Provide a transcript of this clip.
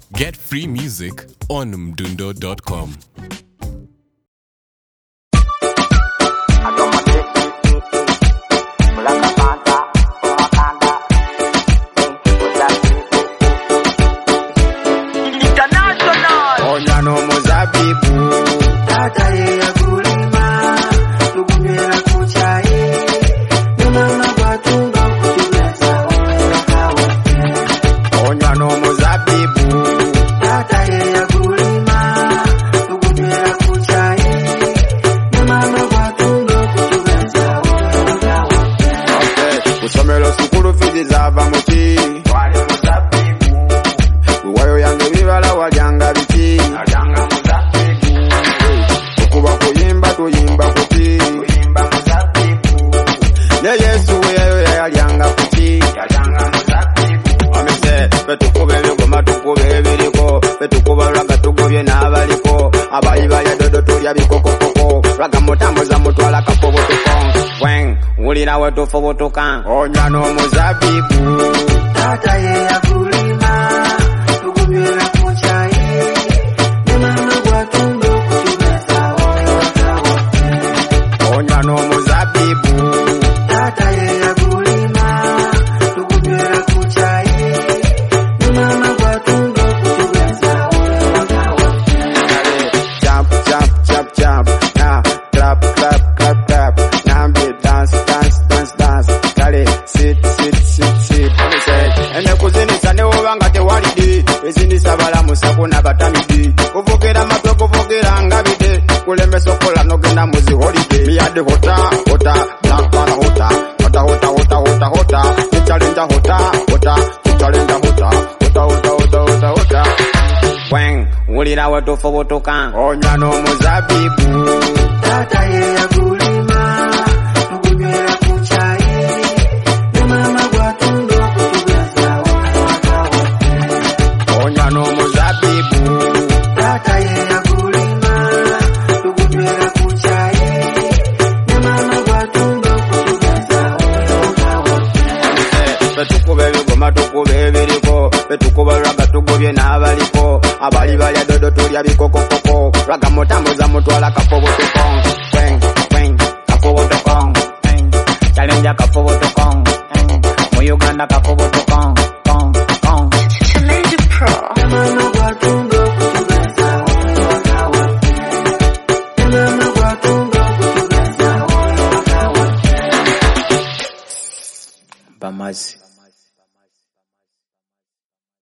Get free music on mdundo.com. Ulinawe tofobotoka onya no muzabibu tata ye yakulima tukumira kuchai ne mama gwatungo kutubesa oyo kawo onya no muzabibu tata ye yakulima tukumira kuchai ne mama gwatungo kutubesa oyo kawo jump jump jump jump na clap clap clap clap na be dance ezindisabala musakuna batamidi kuvogera matwe kuvogera ngabide kulemesa okola nogenda muzi holiday miyade hota hota nakwana hota hota hota hota hota hota challenge hota hota challenge hota hota hota hota hota hota weng ulirawe tofobotoka onya no muzabibu tata ye yakulima tukunywera kuchai ne mama gwatungo kutubesa onya no muzabibu tata ye yakulima tukunywera kuchai ne mama gwatungo kutubesa petukubebe goma tukubebiriko petukuba raga tugobye n'abaliko abali balya dodo tulya bikokokoko raga mutambuza mutwala kafobotokong kweng kweng kafobotokong challenge kafobotokong mu Uganda kafobotokong